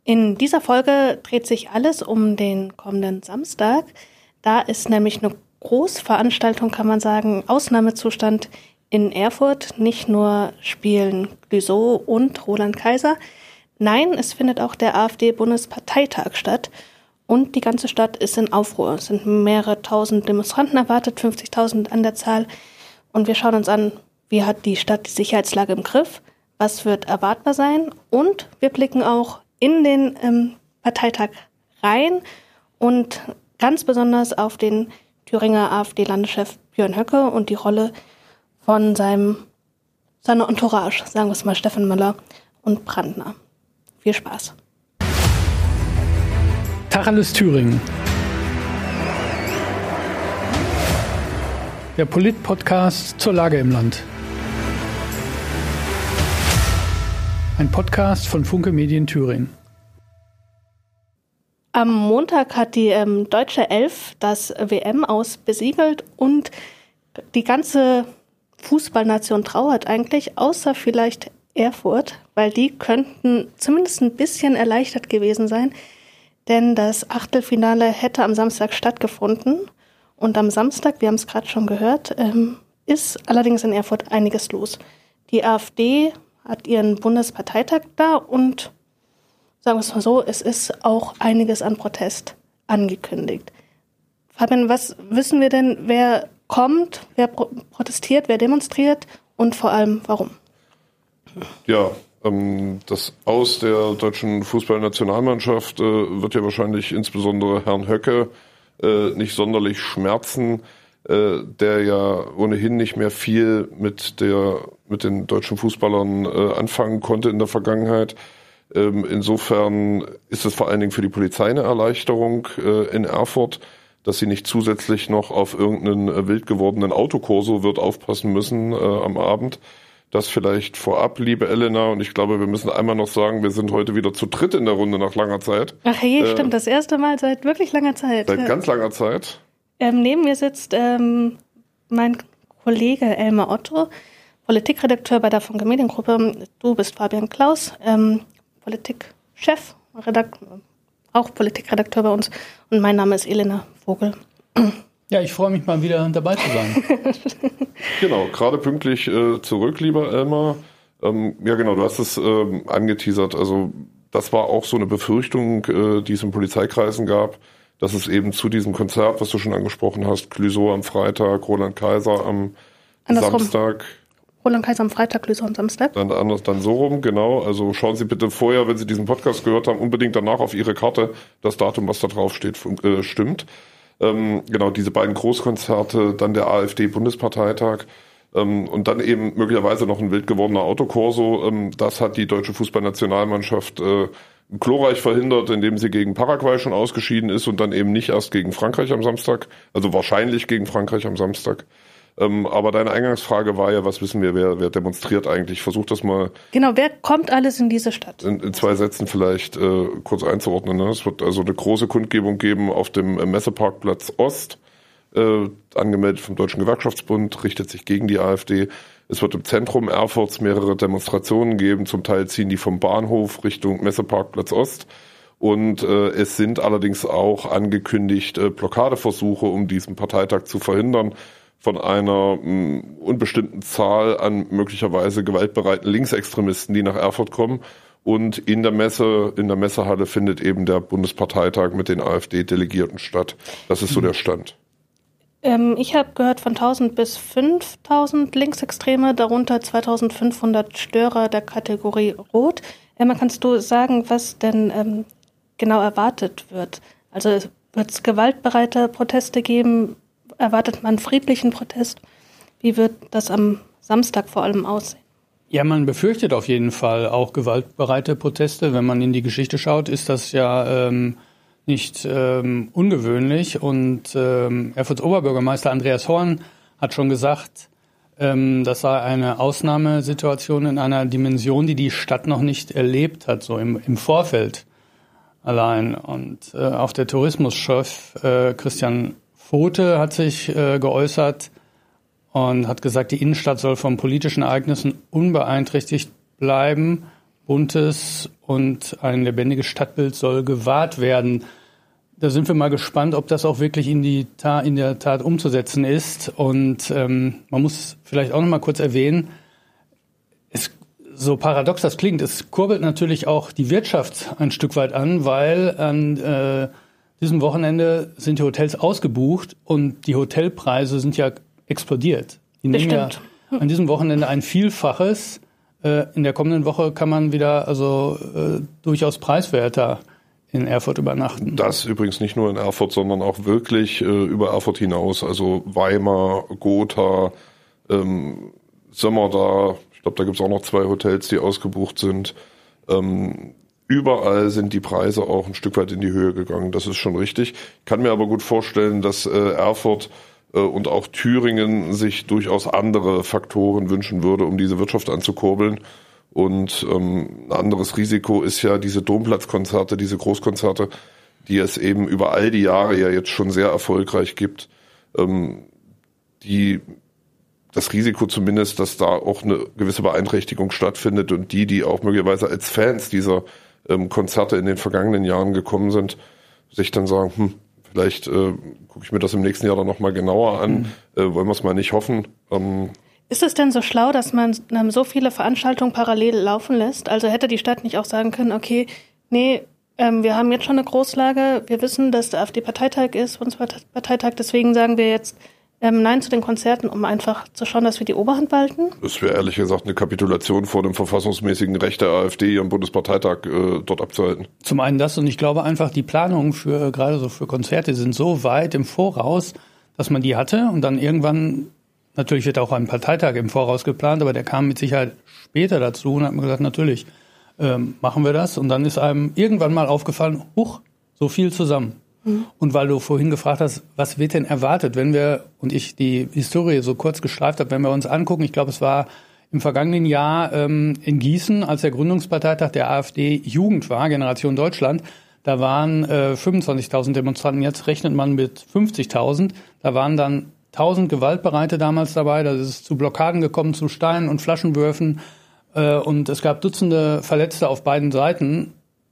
In dieser Folge dreht sich alles um den kommenden Samstag. Da ist nämlich eine Großveranstaltung, kann man sagen, Ausnahmezustand in Erfurt. Nicht nur spielen Clouseau und Roland Kaiser. Nein, es findet auch der AfD-Bundesparteitag statt. Und die ganze Stadt ist in Aufruhr. Es sind mehrere tausend Demonstranten erwartet, 50.000 an der Zahl. Und wir schauen uns an, wie hat die Stadt die Sicherheitslage im Griff, was wird erwartbar sein. Und wir blicken auch in den Parteitag rein und ganz besonders auf den Thüringer AfD-Landeschef Björn Höcke und die Rolle von seiner Entourage, sagen wir es mal, Steffen Müller und Brandner. Viel Spaß. Tacheles Thüringen. Der Polit-Podcast zur Lage im Land. Ein Podcast von Funke Medien Thüringen. Am Montag hat die Deutsche Elf das WM-Aus besiegelt und die ganze Fußballnation trauert eigentlich, außer vielleicht Erfurt, weil die könnten zumindest ein bisschen erleichtert gewesen sein, denn das Achtelfinale hätte am Samstag stattgefunden. Und am Samstag, wir haben es gerade schon gehört, ist allerdings in Erfurt einiges los. Die AfD hat ihren Bundesparteitag da und sagen wir es mal so, es ist auch einiges an Protest angekündigt. Fabian, was wissen wir denn, wer kommt, wer protestiert, wer demonstriert und vor allem warum? Ja, das Aus der deutschen Fußballnationalmannschaft wird ja wahrscheinlich insbesondere Herrn Höcke nicht sonderlich schmerzen, der ja ohnehin nicht mehr viel mit den deutschen Fußballern anfangen konnte in der Vergangenheit. Insofern ist es vor allen Dingen für die Polizei eine Erleichterung in Erfurt, dass sie nicht zusätzlich noch auf irgendeinen wild gewordenen Autokorso wird aufpassen müssen am Abend. Das vielleicht vorab, liebe Elena, und ich glaube, wir müssen einmal noch sagen, wir sind heute wieder zu dritt in der Runde nach langer Zeit. Ach je, stimmt, das erste Mal seit wirklich langer Zeit. Seit ganz langer Zeit. Neben mir sitzt mein Kollege Elmar Otto, Politikredakteur bei der Funke Mediengruppe. Du bist Fabian Klaus, Politikchef, auch Politikredakteur bei uns. Und mein Name ist Elena Vogel. Ja, ich freue mich mal wieder dabei zu sein. Genau, gerade pünktlich zurück, lieber Elmar. Ja genau, du hast es angeteasert. Also das war auch so eine Befürchtung, die es in Polizeikreisen gab, dass es eben zu diesem Konzert, was du schon angesprochen hast, Clouseau am Freitag, Roland Kaiser am Samstag. Roland Kaiser am Freitag, Clouseau am Samstag. Dann so rum, genau. Also schauen Sie bitte vorher, wenn Sie diesen Podcast gehört haben, unbedingt danach auf Ihre Karte das Datum, was da drauf steht, stimmt. Genau, diese beiden Großkonzerte, dann der AfD-Bundesparteitag und dann eben möglicherweise noch ein wild gewordener Autokorso. Das hat die deutsche Fußballnationalmannschaft glorreich verhindert, indem sie gegen Paraguay schon ausgeschieden ist und dann eben nicht erst gegen Frankreich am Samstag, also wahrscheinlich gegen Frankreich am Samstag. Aber deine Eingangsfrage war ja, was wissen wir, wer demonstriert eigentlich? Ich versuche das mal. Genau, wer kommt alles in diese Stadt? In zwei Sätzen vielleicht kurz einzuordnen. Ne? Es wird also eine große Kundgebung geben auf dem Messeparkplatz Ost, angemeldet vom Deutschen Gewerkschaftsbund, richtet sich gegen die AfD. Es wird im Zentrum Erfurts mehrere Demonstrationen geben, zum Teil ziehen die vom Bahnhof Richtung Messeparkplatz Ost. Und es sind allerdings auch angekündigt Blockadeversuche, um diesen Parteitag zu verhindern, von einer unbestimmten Zahl an möglicherweise gewaltbereiten Linksextremisten, die nach Erfurt kommen. Und in der Messehalle findet eben der Bundesparteitag mit den AfD-Delegierten statt. Das ist so der Stand. Ich habe gehört von 1.000 bis 5.000 Linksextreme, darunter 2.500 Störer der Kategorie Rot. Emma, kannst du sagen, was denn genau erwartet wird? Also wird es gewaltbereite Proteste geben? Erwartet man friedlichen Protest? Wie wird das am Samstag vor allem aussehen? Ja, man befürchtet auf jeden Fall auch gewaltbereite Proteste. Wenn man in die Geschichte schaut, ist das ja nicht ungewöhnlich. Und Erfurts Oberbürgermeister Andreas Horn hat schon gesagt, das sei eine Ausnahmesituation in einer Dimension, die die Stadt noch nicht erlebt hat, so im Vorfeld allein. Und auch der Tourismuschef Christian Vote hat sich geäußert und hat gesagt, die Innenstadt soll von politischen Ereignissen unbeeinträchtigt bleiben, buntes und ein lebendiges Stadtbild soll gewahrt werden. Da sind wir mal gespannt, ob das auch wirklich in der Tat umzusetzen ist. Und man muss vielleicht auch noch mal kurz erwähnen, so paradox das klingt, es kurbelt natürlich auch die Wirtschaft ein Stück weit an, weil an diesem Wochenende sind die Hotels ausgebucht und die Hotelpreise sind ja explodiert. Die nehmen ja an diesem Wochenende ein Vielfaches. In der kommenden Woche kann man wieder durchaus preiswerter in Erfurt übernachten. Das übrigens nicht nur in Erfurt, sondern auch wirklich über Erfurt hinaus. Also Weimar, Gotha, Sömmerda, ich glaube, da gibt es auch noch 2 Hotels, die ausgebucht sind. Überall sind die Preise auch ein Stück weit in die Höhe gegangen. Das ist schon richtig. Ich kann mir aber gut vorstellen, dass Erfurt und auch Thüringen sich durchaus andere Faktoren wünschen würde, um diese Wirtschaft anzukurbeln. Und ein anderes Risiko ist ja diese Domplatzkonzerte, diese Großkonzerte, die es eben über all die Jahre ja jetzt schon sehr erfolgreich gibt. Das Risiko zumindest, dass da auch eine gewisse Beeinträchtigung stattfindet und die auch möglicherweise als Fans dieser Konzerte in den vergangenen Jahren gekommen sind, sich dann sagen, vielleicht gucke ich mir das im nächsten Jahr dann nochmal genauer an, wollen wir es mal nicht hoffen. Ist es denn so schlau, dass man so viele Veranstaltungen parallel laufen lässt? Also hätte die Stadt nicht auch sagen können, okay, nee, wir haben jetzt schon eine Großlage, wir wissen, dass der AfD-Parteitag ist, Bundesparteitag, deswegen sagen wir jetzt Nein zu den Konzerten, um einfach zu schauen, dass wir die Oberhand behalten? Das wäre ehrlich gesagt eine Kapitulation vor dem verfassungsmäßigen Recht der AfD, ihren Bundesparteitag dort abzuhalten. Zum einen das, und ich glaube einfach, die Planungen gerade so für Konzerte sind so weit im Voraus, dass man die hatte und dann irgendwann, natürlich wird auch ein Parteitag im Voraus geplant, aber der kam mit Sicherheit später dazu und hat mir gesagt, natürlich machen wir das. Und dann ist einem irgendwann mal aufgefallen, so viel zusammen. Und weil du vorhin gefragt hast, was wird denn erwartet, wenn wir, und ich die Historie so kurz gestreift habe, wenn wir uns angucken, ich glaube, es war im vergangenen Jahr in Gießen, als der Gründungsparteitag der AfD Jugend war, Generation Deutschland, da waren 25.000 Demonstranten, jetzt rechnet man mit 50.000, da waren dann 1.000 Gewaltbereite damals dabei, da ist es zu Blockaden gekommen, zu Steinen und Flaschenwürfen und es gab Dutzende Verletzte auf beiden Seiten.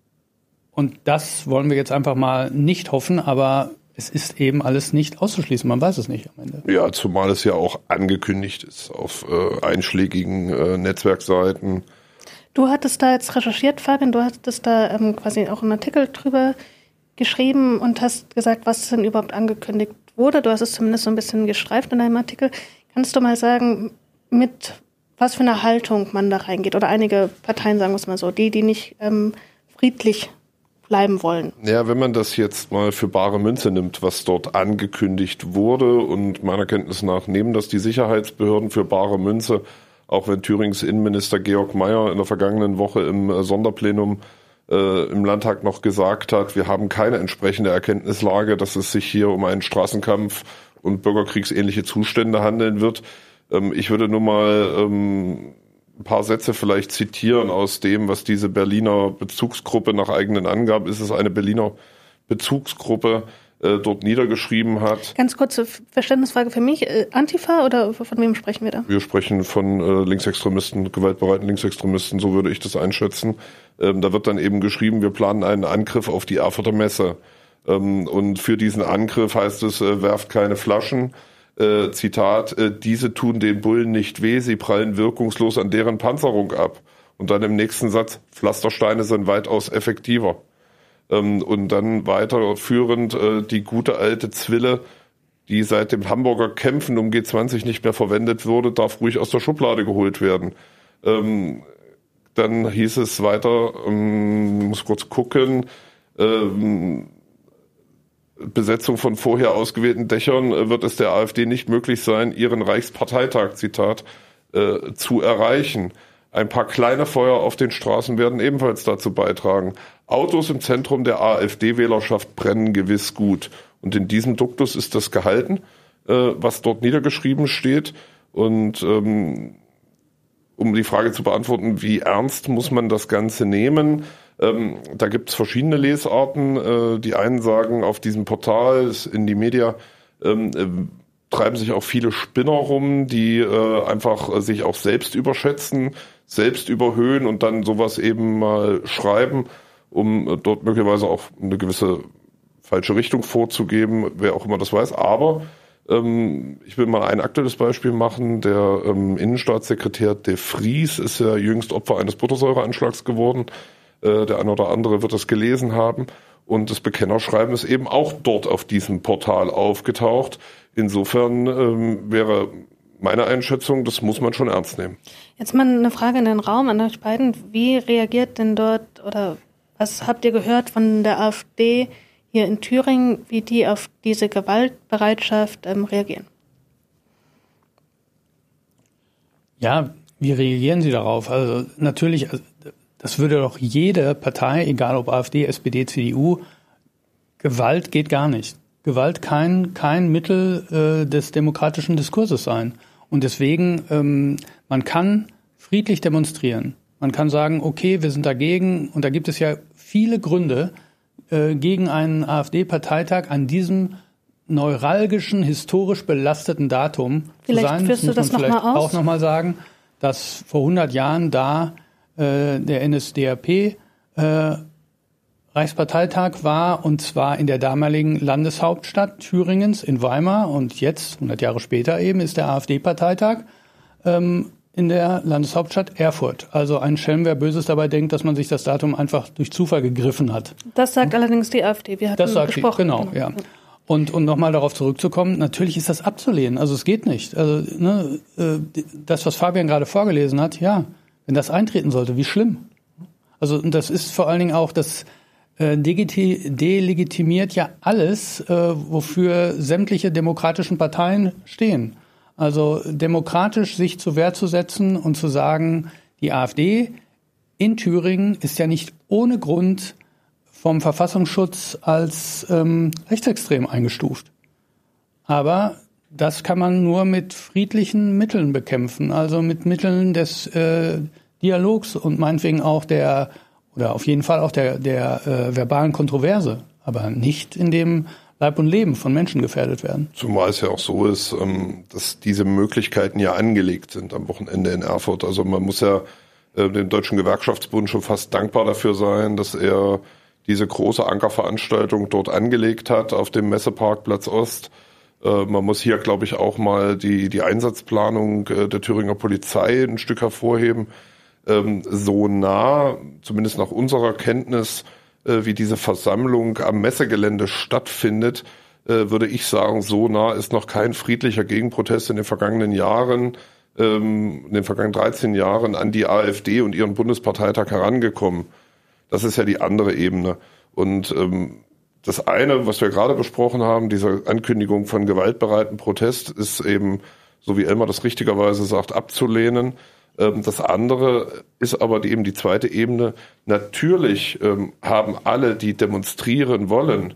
Und das wollen wir jetzt einfach mal nicht hoffen, aber es ist eben alles nicht auszuschließen. Man weiß es nicht am Ende. Ja, zumal es ja auch angekündigt ist auf einschlägigen Netzwerkseiten. Du hattest da jetzt recherchiert, Fabian, du hattest da quasi auch einen Artikel drüber geschrieben und hast gesagt, was denn überhaupt angekündigt wurde. Du hast es zumindest so ein bisschen gestreift in deinem Artikel. Kannst du mal sagen, mit was für einer Haltung man da reingeht? Oder einige Parteien, sagen wir es mal so, die nicht friedlich bleiben wollen. Ja, wenn man das jetzt mal für bare Münze nimmt, was dort angekündigt wurde, und meiner Kenntnis nach nehmen das die Sicherheitsbehörden für bare Münze, auch wenn Thürings Innenminister Georg Mayer in der vergangenen Woche im Sonderplenum im Landtag noch gesagt hat, wir haben keine entsprechende Erkenntnislage, dass es sich hier um einen Straßenkampf und bürgerkriegsähnliche Zustände handeln wird. Ich würde nur mal ein paar Sätze vielleicht zitieren aus dem, was diese Berliner Bezugsgruppe nach eigenen Angaben, ist es eine Berliner Bezugsgruppe, dort niedergeschrieben hat. Ganz kurze Verständnisfrage für mich. Antifa oder von wem sprechen wir da? Wir sprechen von Linksextremisten, gewaltbereiten Linksextremisten, so würde ich das einschätzen. Da wird dann eben geschrieben, wir planen einen Angriff auf die Erfurter Messe. Und für diesen Angriff heißt es, werft keine Flaschen. Zitat, diese tun den Bullen nicht weh, sie prallen wirkungslos an deren Panzerung ab. Und dann im nächsten Satz, Pflastersteine sind weitaus effektiver. Und dann weiterführend, die gute alte Zwille, die seit dem Hamburger Kämpfen um G20 nicht mehr verwendet wurde, darf ruhig aus der Schublade geholt werden. Dann hieß es weiter, muss kurz gucken, Besetzung von vorher ausgewählten Dächern wird es der AfD nicht möglich sein, ihren Reichsparteitag, Zitat, zu erreichen. Ein paar kleine Feuer auf den Straßen werden ebenfalls dazu beitragen. Autos im Zentrum der AfD-Wählerschaft brennen gewiss gut. Und in diesem Duktus ist das gehalten, was dort niedergeschrieben steht. Und um die Frage zu beantworten, wie ernst muss man das Ganze nehmen? Da gibt es verschiedene Lesarten. Die einen sagen, auf diesem Portal, in die Media, treiben sich auch viele Spinner rum, die einfach sich auch selbst überschätzen. selbst überhöhen und dann sowas eben mal schreiben, um dort möglicherweise auch eine gewisse falsche Richtung vorzugeben, wer auch immer das weiß. Aber ich will mal ein aktuelles Beispiel machen. Der Innenstaatssekretär de Vries ist ja jüngst Opfer eines Buttersäureanschlags geworden. Der eine oder andere wird das gelesen haben. Und das Bekennerschreiben ist eben auch dort auf diesem Portal aufgetaucht. Insofern wäre meine Einschätzung, das muss man schon ernst nehmen. Jetzt mal eine Frage in den Raum an euch beiden. Wie reagiert denn dort oder was habt ihr gehört von der AfD hier in Thüringen, wie die auf diese Gewaltbereitschaft reagieren? Ja, wie reagieren sie darauf? Also natürlich, das würde doch jede Partei, egal ob AfD, SPD, CDU, Gewalt geht gar nicht. Gewalt kein Mittel des demokratischen Diskurses sein. Und deswegen, man kann friedlich demonstrieren. Man kann sagen, okay, wir sind dagegen. Und da gibt es ja viele Gründe, gegen einen AfD-Parteitag an diesem neuralgischen, historisch belasteten Datum vielleicht zu sein. Führst du das muss man vielleicht noch mal aus? auch nochmal sagen, dass vor 100 Jahren da der NSDAP Reichsparteitag war, und zwar in der damaligen Landeshauptstadt Thüringens in Weimar, und jetzt, 100 Jahre später eben, ist der AfD-Parteitag in der Landeshauptstadt Erfurt. Also ein Schelm, wer Böses dabei denkt, dass man sich das Datum einfach durch Zufall gegriffen hat. Das sagt allerdings die AfD. Wir hatten das sagt gesprochen. Genau, ja. Und nochmal darauf zurückzukommen, natürlich ist das abzulehnen. Also es geht nicht. Also das, was Fabian gerade vorgelesen hat, ja, wenn das eintreten sollte, wie schlimm. Also und das ist vor allen Dingen auch, das delegitimiert ja alles, wofür sämtliche demokratischen Parteien stehen. Also demokratisch sich zur Wehr zu setzen und zu sagen, die AfD in Thüringen ist ja nicht ohne Grund vom Verfassungsschutz als rechtsextrem eingestuft. Aber das kann man nur mit friedlichen Mitteln bekämpfen, also mit Mitteln des Dialogs und meinetwegen auch auf jeden Fall auch der verbalen Kontroverse, aber nicht indem Leib und Leben von Menschen gefährdet werden. Zumal es ja auch so ist, dass diese Möglichkeiten ja angelegt sind am Wochenende in Erfurt. Also man muss ja dem Deutschen Gewerkschaftsbund schon fast dankbar dafür sein, dass er diese große Ankerveranstaltung dort angelegt hat auf dem Messeparkplatz Ost. Man muss hier, glaube ich, auch mal die Einsatzplanung der Thüringer Polizei ein Stück hervorheben. So nah, zumindest nach unserer Kenntnis, wie diese Versammlung am Messegelände stattfindet, würde ich sagen, so nah ist noch kein friedlicher Gegenprotest in den vergangenen Jahren, in den vergangenen 13 Jahren an die AfD und ihren Bundesparteitag herangekommen. Das ist ja die andere Ebene. Und das eine, was wir gerade besprochen haben, diese Ankündigung von gewaltbereiten Protest, ist eben, so wie Elmar das richtigerweise sagt, abzulehnen. Das andere ist aber eben die zweite Ebene. Natürlich haben alle, die demonstrieren wollen,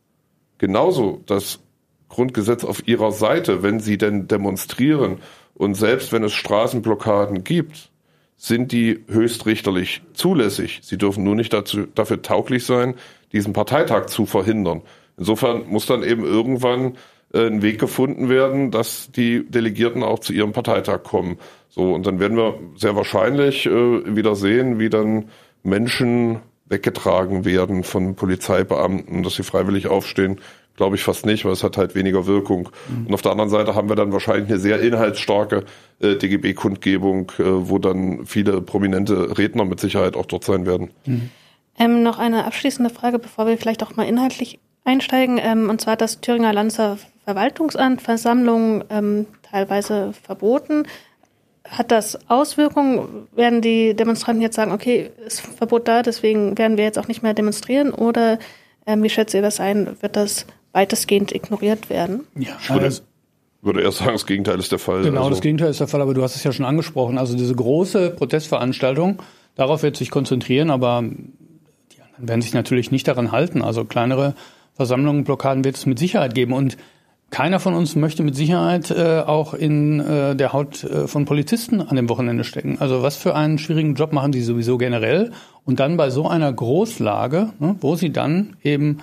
genauso das Grundgesetz auf ihrer Seite, wenn sie denn demonstrieren. Und selbst wenn es Straßenblockaden gibt, sind die höchstrichterlich zulässig. Sie dürfen nur nicht dafür tauglich sein, diesen Parteitag zu verhindern. Insofern muss dann eben irgendwann ein Weg gefunden werden, dass die Delegierten auch zu ihrem Parteitag kommen. So, und dann werden wir sehr wahrscheinlich wieder sehen, wie dann Menschen weggetragen werden von Polizeibeamten, dass sie freiwillig aufstehen. Glaube ich fast nicht, weil es hat halt weniger Wirkung. Mhm. Und auf der anderen Seite haben wir dann wahrscheinlich eine sehr inhaltsstarke DGB-Kundgebung, wo dann viele prominente Redner mit Sicherheit auch dort sein werden. Mhm. Noch eine abschließende Frage, bevor wir vielleicht auch mal inhaltlich einsteigen. Und zwar hat das Thüringer Landesverwaltungsamt Versammlungen teilweise verboten. Hat das Auswirkungen? Werden die Demonstranten jetzt sagen, okay, ist Verbot da, deswegen werden wir jetzt auch nicht mehr demonstrieren? Oder wie schätzt ihr das ein? Wird das weitestgehend ignoriert werden? Ja, ich würde erst sagen, das Gegenteil ist der Fall. Genau, das Gegenteil ist der Fall, aber du hast es ja schon angesprochen. Also diese große Protestveranstaltung, darauf wird sich konzentrieren, aber die anderen werden sich natürlich nicht daran halten. Also kleinere Versammlungen, Blockaden wird es mit Sicherheit geben. Und keiner von uns möchte mit Sicherheit auch in der Haut von Polizisten an dem Wochenende stecken. Also was für einen schwierigen Job machen die sowieso generell. Und dann bei so einer Großlage, ne, wo sie dann eben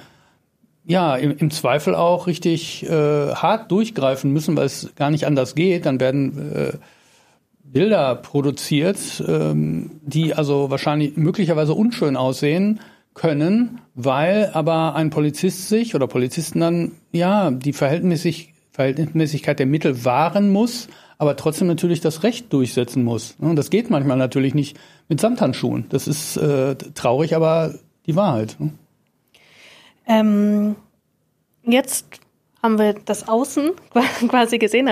ja im Zweifel auch richtig hart durchgreifen müssen, weil es gar nicht anders geht, dann werden Bilder produziert, die also wahrscheinlich möglicherweise unschön aussehen können, weil aber ein Polizist sich oder Polizisten dann die Verhältnismäßigkeit der Mittel wahren muss, aber trotzdem natürlich das Recht durchsetzen muss. Und das geht manchmal natürlich nicht mit Samthandschuhen. Das ist traurig, aber die Wahrheit. Jetzt haben wir das Außen quasi gesehen,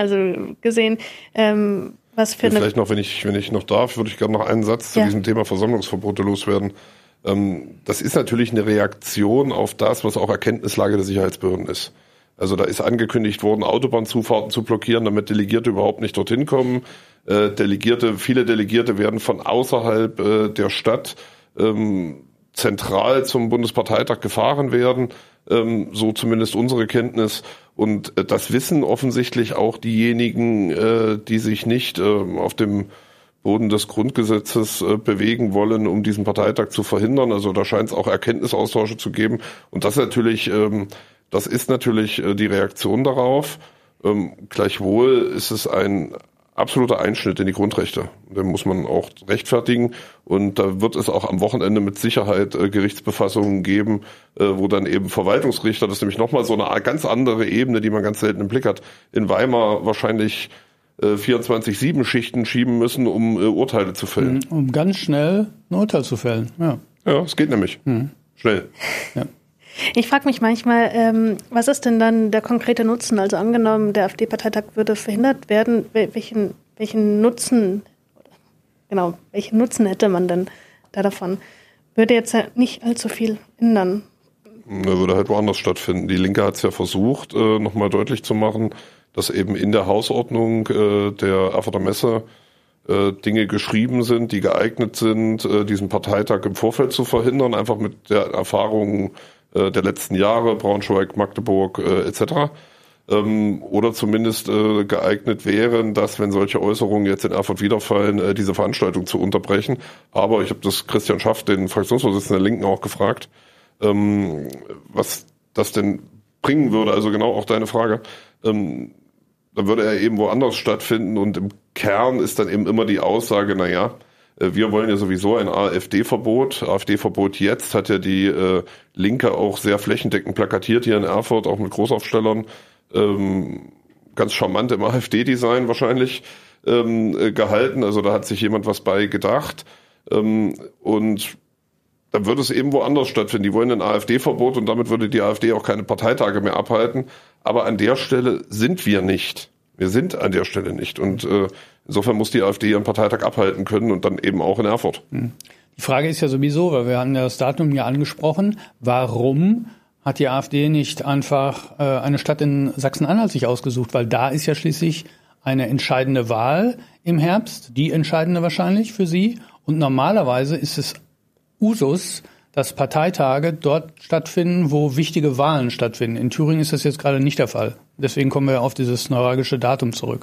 was für vielleicht noch, wenn ich noch darf, würde ich gerne noch einen Satz zu diesem Thema Versammlungsverbote loswerden. Das ist natürlich eine Reaktion auf das, was auch Erkenntnislage der Sicherheitsbehörden ist. Also da ist angekündigt worden, Autobahnzufahrten zu blockieren, damit Delegierte überhaupt nicht dorthin kommen. Viele Delegierte werden von außerhalb der Stadt zentral zum Bundesparteitag gefahren werden, so zumindest unsere Kenntnis. Und das wissen offensichtlich auch diejenigen, die sich nicht auf dem Boden des Grundgesetzes bewegen wollen, um diesen Parteitag zu verhindern. Also da scheint es auch Erkenntnisaustausche zu geben. Und das ist natürlich die Reaktion darauf. Gleichwohl ist es ein absoluter Einschnitt in die Grundrechte. Den muss man auch rechtfertigen. Und da wird es auch am Wochenende mit Sicherheit Gerichtsbefassungen geben, wo dann eben Verwaltungsrichter, das ist nämlich nochmal so eine ganz andere Ebene, die man ganz selten im Blick hat, in Weimar wahrscheinlich 24/7 Schichten schieben müssen, um Urteile zu fällen. Um ganz schnell ein Urteil zu fällen, ja. Ja, es geht nämlich. Schnell. Ja. Ich frage mich manchmal, was ist denn dann der konkrete Nutzen? Also angenommen, der AfD-Parteitag würde verhindert werden, welchen Nutzen hätte man denn da davon? Würde jetzt ja nicht allzu viel ändern. Er würde halt woanders stattfinden. Die Linke hat es ja versucht, nochmal deutlich zu machen, dass eben in der Hausordnung der Erfurter Messe Dinge geschrieben sind, die geeignet sind, diesen Parteitag im Vorfeld zu verhindern, einfach mit der Erfahrung der letzten Jahre, Braunschweig, Magdeburg etc. Oder zumindest geeignet wären, dass, wenn solche Äußerungen jetzt in Erfurt wiederfallen, diese Veranstaltung zu unterbrechen. Aber ich habe das Christian Schaff, den Fraktionsvorsitzenden der Linken, auch gefragt, was das denn bringen würde. Also genau auch deine Frage. Dann würde er eben woanders stattfinden und im Kern ist dann eben immer die Aussage, wir wollen ja sowieso ein AfD-Verbot. AfD-Verbot jetzt hat ja die Linke auch sehr flächendeckend plakatiert hier in Erfurt, auch mit Großaufstellern, ganz charmant im AfD-Design wahrscheinlich gehalten. Also da hat sich jemand was bei gedacht. Und dann würde es eben woanders stattfinden. Die wollen ein AfD-Verbot und damit würde die AfD auch keine Parteitage mehr abhalten. Aber an der Stelle sind wir nicht. Wir sind an der Stelle nicht. Und insofern muss die AfD ihren Parteitag abhalten können und dann eben auch in Erfurt. Die Frage ist ja sowieso, weil wir haben ja das Datum ja angesprochen, warum hat die AfD nicht einfach eine Stadt in Sachsen-Anhalt sich ausgesucht? Weil da ist ja schließlich eine entscheidende Wahl im Herbst, die entscheidende wahrscheinlich für sie. Und normalerweise ist es Usus, dass Parteitage dort stattfinden, wo wichtige Wahlen stattfinden. In Thüringen ist das jetzt gerade nicht der Fall. Deswegen kommen wir auf dieses neuralgische Datum zurück.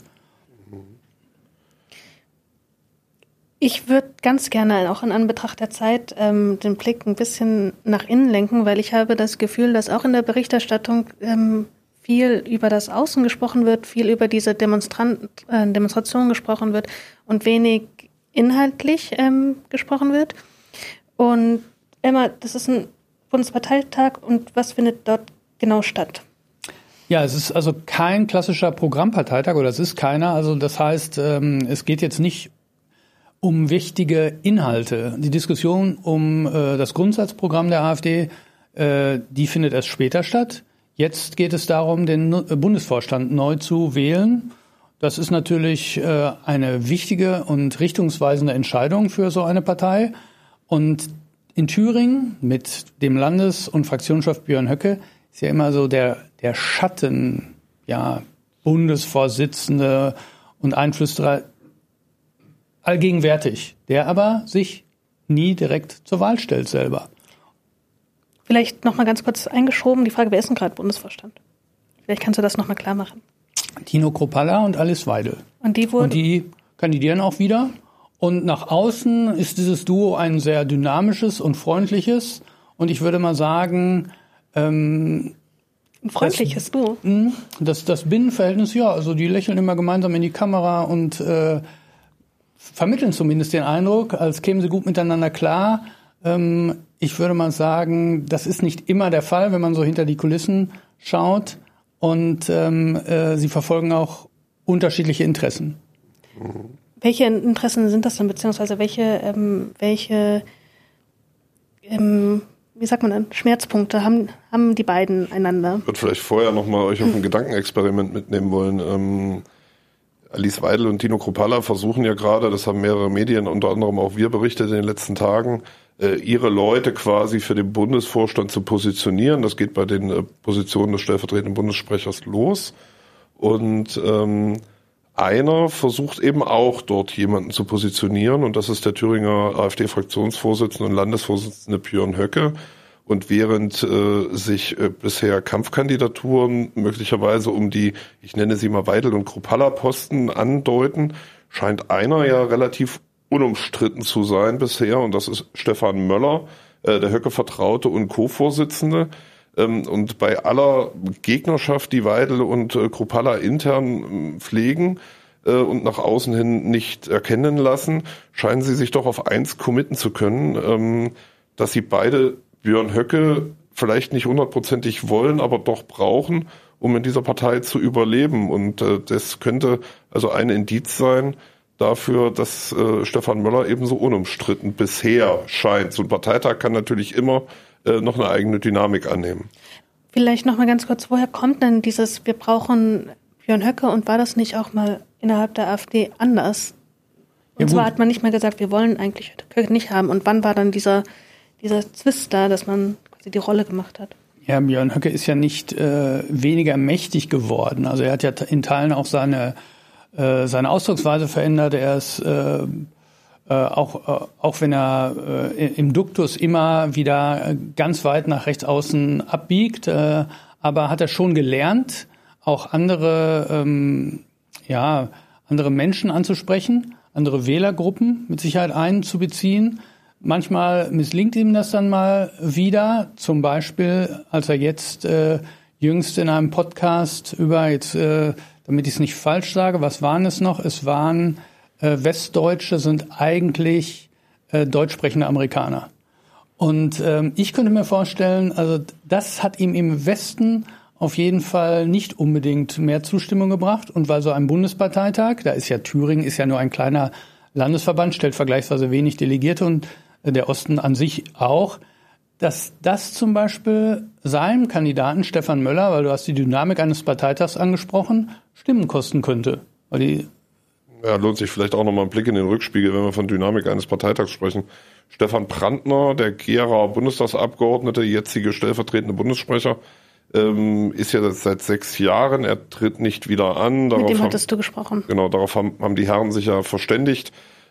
Ich würde ganz gerne auch in Anbetracht der Zeit den Blick ein bisschen nach innen lenken, weil ich habe das Gefühl, dass auch in der Berichterstattung viel über das Außen gesprochen wird, viel über diese Demonstration gesprochen wird und wenig inhaltlich gesprochen wird. Und Emma, das ist ein Bundesparteitag und was findet dort genau statt? Ja, es ist also kein klassischer Programmparteitag oder es ist keiner. Also das heißt, es geht jetzt nicht um wichtige Inhalte. Die Diskussion um das Grundsatzprogramm der AfD, die findet erst später statt. Jetzt geht es darum, den Bundesvorstand neu zu wählen. Das ist natürlich eine wichtige und richtungsweisende Entscheidung für so eine Partei. Und in Thüringen mit dem Landes- und Fraktionschef Björn Höcke ist ja immer so der Schatten, Bundesvorsitzende und Einflüsterer allgegenwärtig, der aber sich nie direkt zur Wahl stellt selber. Vielleicht noch mal ganz kurz eingeschoben, die Frage, wer ist denn gerade Bundesvorstand? Vielleicht kannst du das noch mal klar machen. Tino Kropalla und Alice Weidel. Und die kandidieren auch wieder. Und nach außen ist dieses Duo ein sehr dynamisches und freundliches. Und ich würde mal sagen, ein freundliches Duo. Das Binnenverhältnis, also die lächeln immer gemeinsam in die Kamera und vermitteln zumindest den Eindruck, als kämen sie gut miteinander klar. Ich würde mal sagen, das ist nicht immer der Fall, wenn man so hinter die Kulissen schaut. Und sie verfolgen auch unterschiedliche Interessen. Welche Interessen sind das denn, beziehungsweise welche wie sagt man denn, Schmerzpunkte haben die beiden einander? Ich würde vielleicht vorher nochmal euch auf ein Gedankenexperiment mitnehmen wollen. Alice Weidel und Tino Kruppalla versuchen ja gerade, das haben mehrere Medien, unter anderem auch wir berichtet in den letzten Tagen, ihre Leute quasi für den Bundesvorstand zu positionieren. Das geht bei den Positionen des stellvertretenden Bundessprechers los. Und einer versucht eben auch dort jemanden zu positionieren, und das ist der Thüringer AfD-Fraktionsvorsitzende und Landesvorsitzende Björn Höcke. Und während sich bisher Kampfkandidaturen möglicherweise um die, ich nenne sie mal Weidel- und Kruppalla-Posten andeuten, scheint einer ja relativ unumstritten zu sein bisher, und das ist Stefan Möller, der Höcke-Vertraute und Co-Vorsitzende. Und bei aller Gegnerschaft, die Weidel und Kruppalla intern pflegen und nach außen hin nicht erkennen lassen, scheinen sie sich doch auf eins committen zu können, dass sie beide Björn Höcke vielleicht nicht 100%ig wollen, aber doch brauchen, um in dieser Partei zu überleben. Und das könnte also ein Indiz sein dafür, dass Stefan Möller ebenso unumstritten bisher scheint. So ein Parteitag kann natürlich immer noch eine eigene Dynamik annehmen. Vielleicht noch mal ganz kurz, woher kommt denn dieses, wir brauchen Björn Höcke, und war das nicht auch mal innerhalb der AfD anders? Und zwar hat man nicht mehr gesagt, wir wollen eigentlich Höcke nicht haben. Und wann war dann dieser Zwist da, dass man quasi die Rolle gemacht hat? Ja, Björn Höcke ist ja nicht weniger mächtig geworden. Also er hat ja in Teilen auch seine Ausdrucksweise verändert. Er ist auch wenn er im Duktus immer wieder ganz weit nach rechts außen abbiegt, aber hat er schon gelernt, auch andere Menschen anzusprechen, andere Wählergruppen mit Sicherheit einzubeziehen. Manchmal misslingt ihm das dann mal wieder, zum Beispiel, als er jetzt jüngst in einem Podcast damit ich es nicht falsch sage, was waren es noch? Es waren Westdeutsche sind eigentlich deutsch sprechende Amerikaner. Und ich könnte mir vorstellen, also das hat ihm im Westen auf jeden Fall nicht unbedingt mehr Zustimmung gebracht. Und weil so ein Bundesparteitag, Thüringen ist ja nur ein kleiner Landesverband, stellt vergleichsweise wenig Delegierte, und der Osten an sich auch, dass das zum Beispiel seinem Kandidaten Stefan Möller, weil du hast die Dynamik eines Parteitags angesprochen, Stimmen kosten könnte. Lohnt sich vielleicht auch nochmal ein Blick in den Rückspiegel, wenn wir von Dynamik eines Parteitags sprechen. Stefan Brandner, der Gera Bundestagsabgeordnete, jetzige stellvertretende Bundessprecher, ist ja seit 6 Jahren, er tritt nicht wieder an. Mit dem hattest du gesprochen. Genau, darauf haben die Herren sich ja verständigt.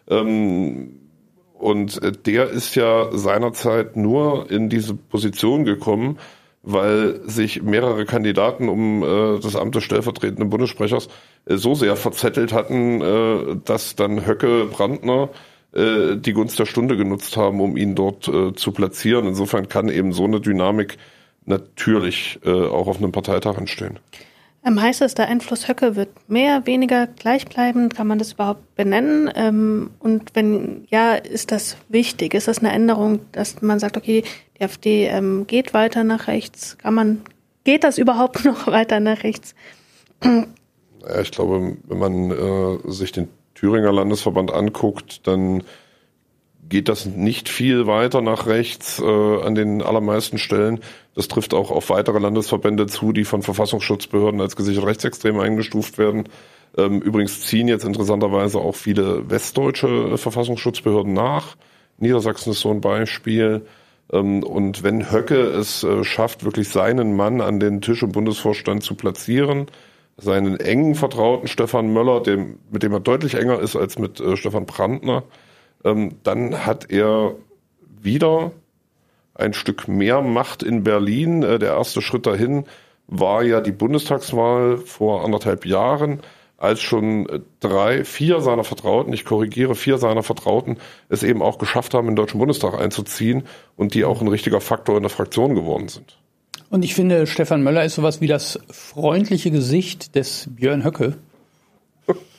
Und der ist ja seinerzeit nur in diese Position gekommen, weil sich mehrere Kandidaten um das Amt des stellvertretenden Bundessprechers so sehr verzettelt hatten, dass dann Höcke, Brandner die Gunst der Stunde genutzt haben, um ihn dort zu platzieren. Insofern kann eben so eine Dynamik natürlich auch auf einem Parteitag entstehen. Heißt es, der Einfluss Höcke wird mehr, weniger gleich bleiben? Kann man das überhaupt benennen? Und wenn ja, ist das wichtig? Ist das eine Änderung, dass man sagt, okay, die AfD geht weiter nach rechts? Geht das überhaupt noch weiter nach rechts? Ja, ich glaube, wenn man sich den Thüringer Landesverband anguckt, dann geht das nicht viel weiter nach rechts an den allermeisten Stellen. Das trifft auch auf weitere Landesverbände zu, die von Verfassungsschutzbehörden als gesichert rechtsextrem eingestuft werden. Übrigens ziehen jetzt interessanterweise auch viele westdeutsche Verfassungsschutzbehörden nach. Niedersachsen ist so ein Beispiel. Und wenn Höcke es schafft, wirklich seinen Mann an den Tisch im Bundesvorstand zu platzieren, seinen engen Vertrauten Stefan Möller, mit dem er deutlich enger ist als mit Stefan Brandner, dann hat er wieder ein Stück mehr Macht in Berlin. Der erste Schritt dahin war ja die Bundestagswahl vor 1,5 Jahren, als schon 4 seiner Vertrauten, ich korrigiere, 4 seiner Vertrauten es eben auch geschafft haben, in den Deutschen Bundestag einzuziehen und die auch ein richtiger Faktor in der Fraktion geworden sind. Und ich finde, Stefan Möller ist sowas wie das freundliche Gesicht des Björn Höcke.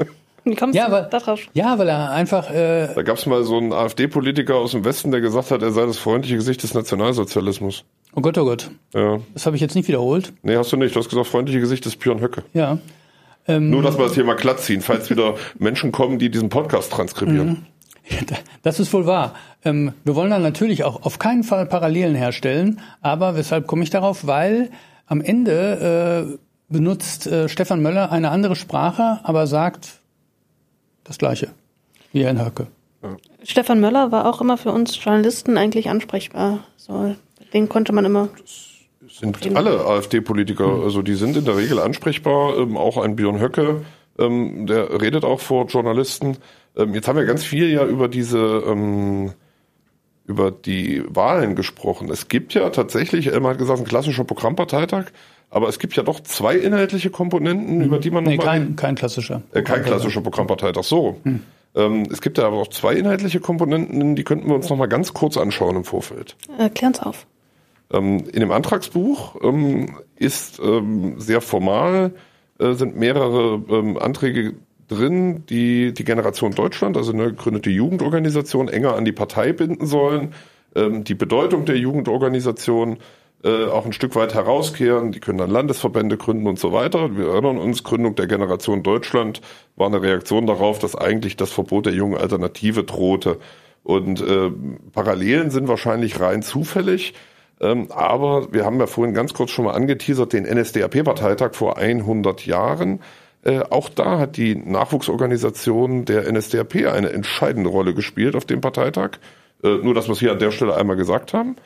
Wie kommst du da drauf? Ja, weil er einfach... Da gab es mal so einen AfD-Politiker aus dem Westen, der gesagt hat, er sei das freundliche Gesicht des Nationalsozialismus. Oh Gott, oh Gott. Ja. Das habe ich jetzt nicht wiederholt. Nee, hast du nicht. Du hast gesagt, freundliche Gesicht des Björn Höcke. Ja. Nur, dass wir das hier mal glatt ziehen, falls wieder Menschen kommen, die diesen Podcast transkribieren. Das ist wohl wahr. Wir wollen dann natürlich auch auf keinen Fall Parallelen herstellen, aber weshalb komme ich darauf? Weil am Ende benutzt Stefan Möller eine andere Sprache, aber sagt das Gleiche wie Herrn Höcke. Ja. Stefan Möller war auch immer für uns Journalisten eigentlich ansprechbar. So, den konnte man immer... Das sind alle AfD-Politiker, also die sind in der Regel ansprechbar. Auch ein Björn Höcke, der redet auch vor Journalisten. Jetzt haben wir ganz viel ja über über die Wahlen gesprochen. Es gibt ja tatsächlich, Elmar hat gesagt, ein klassischer Programmparteitag, aber es gibt ja doch zwei inhaltliche Komponenten, über die man kein klassischer. Kein klassischer Programmparteitag, so. Es gibt ja aber auch zwei inhaltliche Komponenten, die könnten wir uns noch mal ganz kurz anschauen im Vorfeld. Klären's auf. In dem Antragsbuch ist sehr formal, sind mehrere Anträge drin, die die Generation Deutschland, also eine gegründete Jugendorganisation, enger an die Partei binden sollen, die Bedeutung der Jugendorganisation auch ein Stück weit herauskehren. Die können dann Landesverbände gründen und so weiter. Wir erinnern uns, Gründung der Generation Deutschland war eine Reaktion darauf, dass eigentlich das Verbot der jungen Alternative drohte. Und Parallelen sind wahrscheinlich rein zufällig. Aber wir haben ja vorhin ganz kurz schon mal angeteasert, den NSDAP-Parteitag vor 100 Jahren. Auch da hat die Nachwuchsorganisation der NSDAP eine entscheidende Rolle gespielt auf dem Parteitag. Nur, dass wir es hier an der Stelle einmal gesagt haben.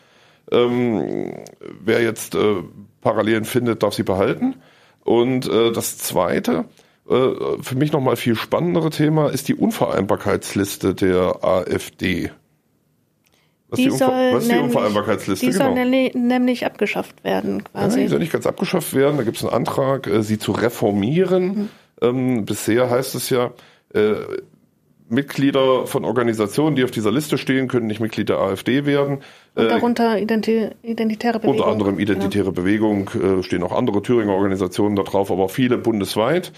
Wer jetzt Parallelen findet, darf sie behalten. Und das Zweite, für mich nochmal viel spannendere Thema, ist die Unvereinbarkeitsliste der AfD. Was ist die Unvereinbarkeitsliste? Die soll nämlich abgeschafft werden, quasi. Ja, die soll nicht ganz abgeschafft werden. Da gibt es einen Antrag, sie zu reformieren. Bisher heißt es ja, Mitglieder von Organisationen, die auf dieser Liste stehen, können nicht Mitglied der AfD werden. Und darunter identitäre Bewegung. Unter anderem identitäre Bewegung, stehen auch andere Thüringer Organisationen da drauf, aber auch viele bundesweit.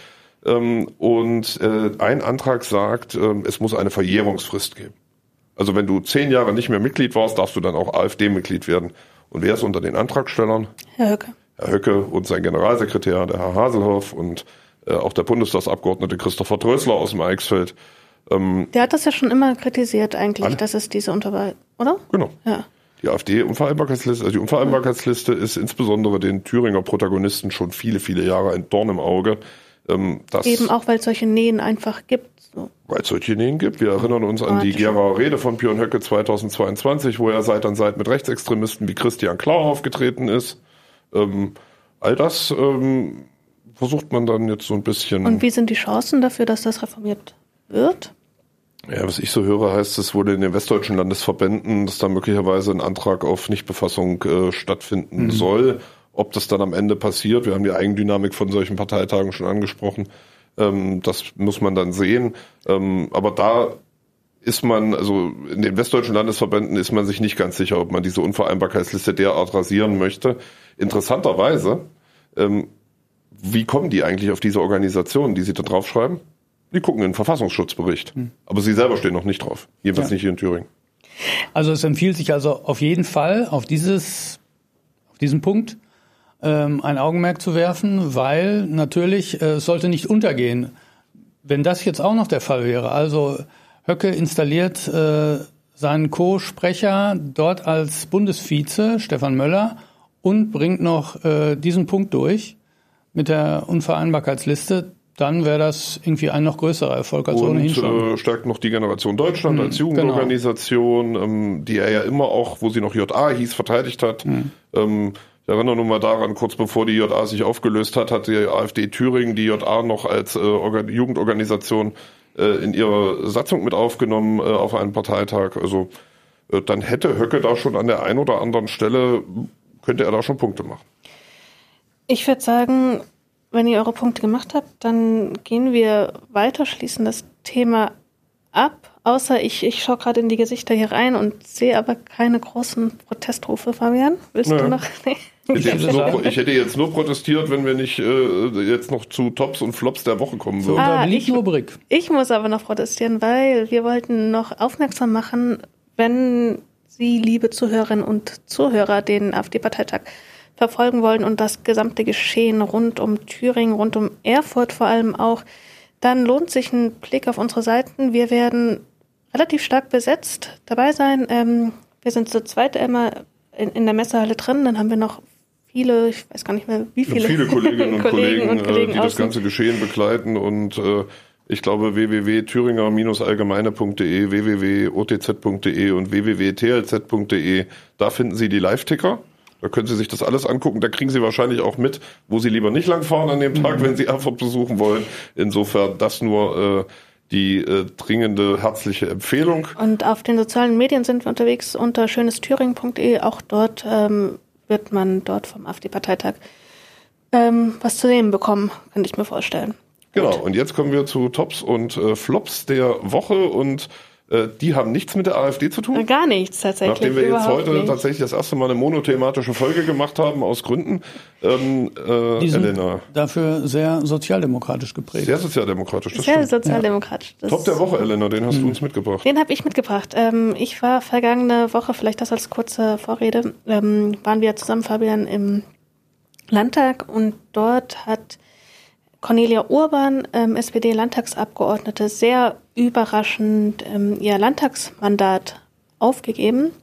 Und ein Antrag sagt, es muss eine Verjährungsfrist geben. Also wenn du 10 Jahre nicht mehr Mitglied warst, darfst du dann auch AfD-Mitglied werden. Und wer ist unter den Antragstellern? Herr Höcke. Herr Höcke und sein Generalsekretär, der Herr Haselhoff, und auch der Bundestagsabgeordnete Christopher Drößler aus dem Eichsfeld. Der hat das ja schon immer kritisiert eigentlich, dass es diese oder? Genau. Ja. Die AfD-Unvereinbarkeitsliste, also die Unvereinbarkeitsliste ist insbesondere den Thüringer Protagonisten schon viele, viele Jahre ein Dorn im Auge. Eben auch, weil es solche Nähen einfach gibt. So. Weil es solche Nähen gibt. Wir erinnern uns an die Gerauer Rede von Björn Höcke 2022, wo er Seite an Seite mit Rechtsextremisten wie Christian Klau aufgetreten ist. All das versucht man dann jetzt so ein bisschen... Und wie sind die Chancen dafür, dass das reformiert wird? Ja, was ich so höre, heißt es wurde in den westdeutschen Landesverbänden, dass da möglicherweise ein Antrag auf Nichtbefassung stattfinden soll. Ob das dann am Ende passiert, wir haben die Eigendynamik von solchen Parteitagen schon angesprochen, das muss man dann sehen. Aber da ist man, also in den westdeutschen Landesverbänden ist man sich nicht ganz sicher, ob man diese Unvereinbarkeitsliste derart rasieren möchte. Interessanterweise, wie kommen die eigentlich auf diese Organisationen, die sie da draufschreiben? Die gucken in den Verfassungsschutzbericht. Aber sie selber stehen noch nicht drauf. Jedenfalls nicht hier in Thüringen. Also es empfiehlt sich also auf jeden Fall auf diesen Punkt ein Augenmerk zu werfen, weil natürlich es sollte nicht untergehen. Wenn das jetzt auch noch der Fall wäre, also Höcke installiert seinen Co-Sprecher dort als Bundesvize, Stefan Möller, und bringt noch diesen Punkt durch mit der Unvereinbarkeitsliste, dann wäre das irgendwie ein noch größerer Erfolg als ohnehin schon. Und stärkt noch die Generation Deutschland als Jugendorganisation, die er ja immer auch, wo sie noch JA hieß, verteidigt hat. Ich erinnere nur mal daran, kurz bevor die JA sich aufgelöst hat, hat die AfD Thüringen die JA noch als Jugendorganisation in ihre Satzung mit aufgenommen auf einen Parteitag. Also dann hätte Höcke da schon an der einen oder anderen Stelle, könnte er da schon Punkte machen. Ich würde sagen, wenn ihr eure Punkte gemacht habt, dann gehen wir weiter, schließen das Thema ab. Außer ich schaue gerade in die Gesichter hier rein und sehe aber keine großen Protestrufe, Fabian. Willst du noch? Nee. Ich hätte jetzt nur protestiert, wenn wir nicht jetzt noch zu Tops und Flops der Woche kommen würden. Ich muss aber noch protestieren, weil wir wollten noch aufmerksam machen, wenn Sie, liebe Zuhörerinnen und Zuhörer, den AfD-Parteitag verfolgen wollen und das gesamte Geschehen rund um Thüringen, rund um Erfurt vor allem auch, dann lohnt sich ein Blick auf unsere Seiten. Wir werden relativ stark besetzt dabei sein. Wir sind zu zweit immer in der Messehalle drin, dann haben wir noch viele, ich weiß gar nicht mehr, wie viele. Viele Kolleginnen und Kollegen, die das ganze Geschehen begleiten und ich glaube www.thüringer-allgemeine.de, www.otz.de und www.tlz.de, da finden Sie die Live-Ticker. Da können Sie sich das alles angucken. Da kriegen Sie wahrscheinlich auch mit, wo Sie lieber nicht langfahren an dem Tag, wenn Sie Erfurt besuchen wollen. Insofern das nur die dringende, herzliche Empfehlung. Und auf den sozialen Medien sind wir unterwegs unter schönesthüringen.de. Auch dort wird man dort vom AfD-Parteitag was zu sehen bekommen, könnte ich mir vorstellen. Genau, und jetzt kommen wir zu Tops und Flops der Woche und die haben nichts mit der AfD zu tun. Gar nichts tatsächlich. Nachdem wir jetzt heute tatsächlich das erste Mal eine monothematische Folge gemacht haben, aus Gründen. Die sind Elena. Dafür sehr sozialdemokratisch geprägt. Sehr sozialdemokratisch, das sehr stimmt. sozialdemokratisch. Ja. Top der Woche, Elena, den hast du uns mitgebracht. Den habe ich mitgebracht. Ich war vergangene Woche, vielleicht das als kurze Vorrede, waren wir zusammen, Fabian, im Landtag und dort hat Cornelia Urban, SPD-Landtagsabgeordnete, sehr überraschend ihr Landtagsmandat abgegeben,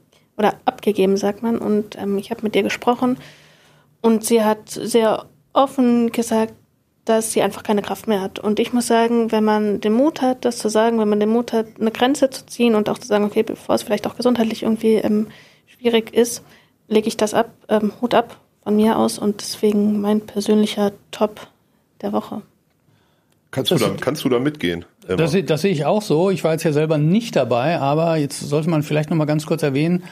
sagt man. Und ich habe mit ihr gesprochen und sie hat sehr offen gesagt, dass sie einfach keine Kraft mehr hat. Und ich muss sagen, wenn man den Mut hat, das zu sagen, wenn man den Mut hat, eine Grenze zu ziehen und auch zu sagen, okay, bevor es vielleicht auch gesundheitlich irgendwie schwierig ist, lege ich das ab, Hut ab von mir aus und deswegen mein persönlicher Top der Woche. Kannst du da mitgehen? Das sehe ich auch so. Ich war jetzt ja selber nicht dabei, aber jetzt sollte man vielleicht noch mal ganz kurz erwähnen,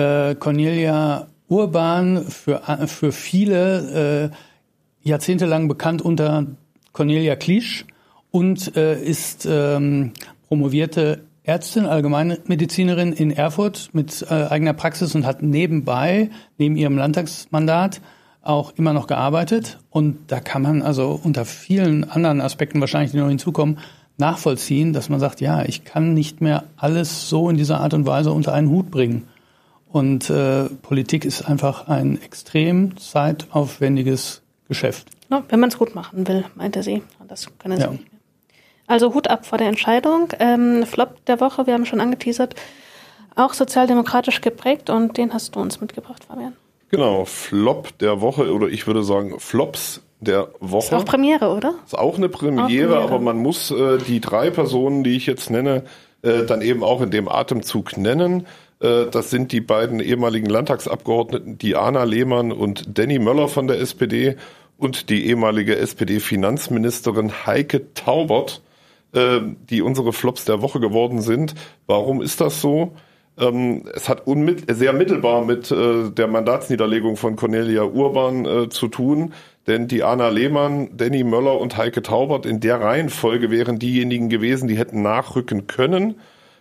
Cornelia Urban, für viele jahrzehntelang bekannt unter Cornelia Kliesch und ist promovierte Ärztin, Allgemeinmedizinerin in Erfurt mit eigener Praxis und hat neben ihrem Landtagsmandat auch immer noch gearbeitet. Und da kann man also unter vielen anderen Aspekten wahrscheinlich, die noch hinzukommen, nachvollziehen, dass man sagt, ja, ich kann nicht mehr alles so in dieser Art und Weise unter einen Hut bringen. Und Politik ist einfach ein extrem zeitaufwendiges Geschäft. No, wenn man es gut machen will, meinte sie. Das können sie nicht mehr. Also Hut ab vor der Entscheidung. Flop der Woche, wir haben schon angeteasert, auch sozialdemokratisch geprägt und den hast du uns mitgebracht, Fabian. Genau, Flop der Woche oder ich würde sagen Flops der Woche. Ist auch Premiere, oder? Ist auch eine Premiere, aber man muss die 3 Personen, die ich jetzt nenne, dann eben auch in dem Atemzug nennen. Das sind die beiden ehemaligen Landtagsabgeordneten Diana Lehmann und Danny Möller von der SPD und die ehemalige SPD-Finanzministerin Heike Taubert, die unsere Flops der Woche geworden sind. Warum ist das so? Es hat sehr mittelbar mit der Mandatsniederlegung von Cornelia Urban zu tun, denn Diana Lehmann, Danny Möller und Heike Taubert in der Reihenfolge wären diejenigen gewesen, die hätten nachrücken können.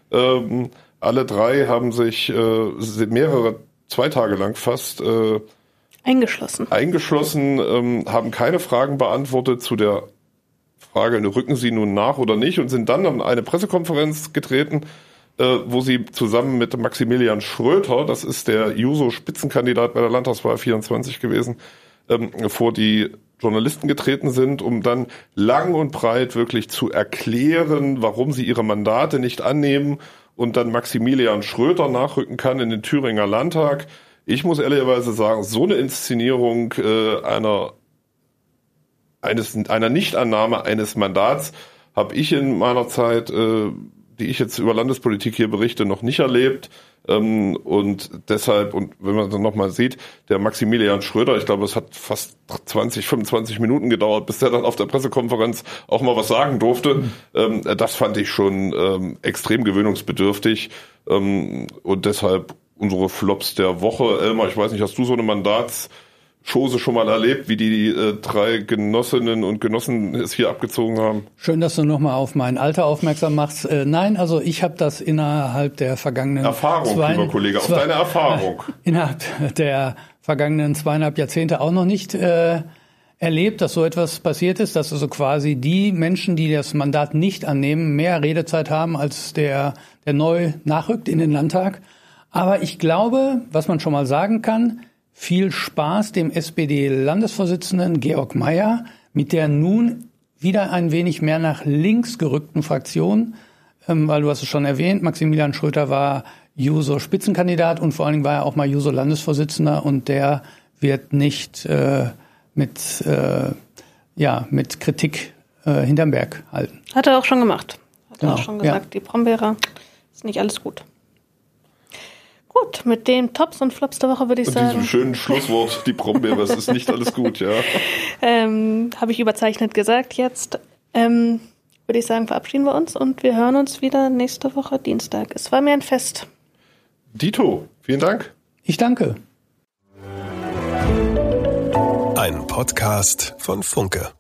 Alle 3 haben sich 2 Tage lang fast eingeschlossen, haben keine Fragen beantwortet zu der Frage, rücken sie nun nach oder nicht, und sind dann an eine Pressekonferenz getreten, wo sie zusammen mit Maximilian Schröter, das ist der Juso-Spitzenkandidat bei der Landtagswahl 24 gewesen, vor die Journalisten getreten sind, um dann lang und breit wirklich zu erklären, warum sie ihre Mandate nicht annehmen und dann Maximilian Schröter nachrücken kann in den Thüringer Landtag. Ich muss ehrlicherweise sagen, so eine Inszenierung einer Nichtannahme eines Mandats habe ich in meiner Zeit, die ich jetzt über Landespolitik hier berichte, noch nicht erlebt. Und deshalb, und wenn man dann nochmal sieht, der Maximilian Schröter, ich glaube, es hat fast 25 Minuten gedauert, bis der dann auf der Pressekonferenz auch mal was sagen durfte. Das fand ich schon extrem gewöhnungsbedürftig. Und deshalb unsere Flops der Woche. Elmar, ich weiß nicht, hast du so eine Chose schon mal erlebt, wie die 3 Genossinnen und Genossen es hier abgezogen haben? Schön, dass du nochmal auf mein Alter aufmerksam machst. Nein, also ich habe das innerhalb der vergangenen lieber Kollege, auf deine Erfahrung. Innerhalb der vergangenen 2,5 Jahrzehnte auch noch nicht erlebt, dass so etwas passiert ist, dass also quasi die Menschen, die das Mandat nicht annehmen, mehr Redezeit haben als der neu nachrückt in den Landtag. Aber ich glaube, was man schon mal sagen kann, viel Spaß dem SPD-Landesvorsitzenden Georg Mayer mit der nun wieder ein wenig mehr nach links gerückten Fraktion, weil du hast es schon erwähnt, Maximilian Schröter war Juso-Spitzenkandidat und vor allen Dingen war er auch mal Juso-Landesvorsitzender und der wird nicht mit Kritik hinterm Berg halten. Hat er auch schon gemacht. Hat er Genau, auch schon gesagt, Die Brombeere ist nicht alles gut. Gut, mit den Tops und Flops der Woche würde ich sagen. Und diesem schönen Schlusswort, die Brombeere, es ist nicht alles gut, ja. Habe ich überzeichnet gesagt jetzt. Würde ich sagen, verabschieden wir uns und wir hören uns wieder nächste Woche Dienstag. Es war mir ein Fest. Dito, vielen Dank. Ich danke. Ein Podcast von Funke.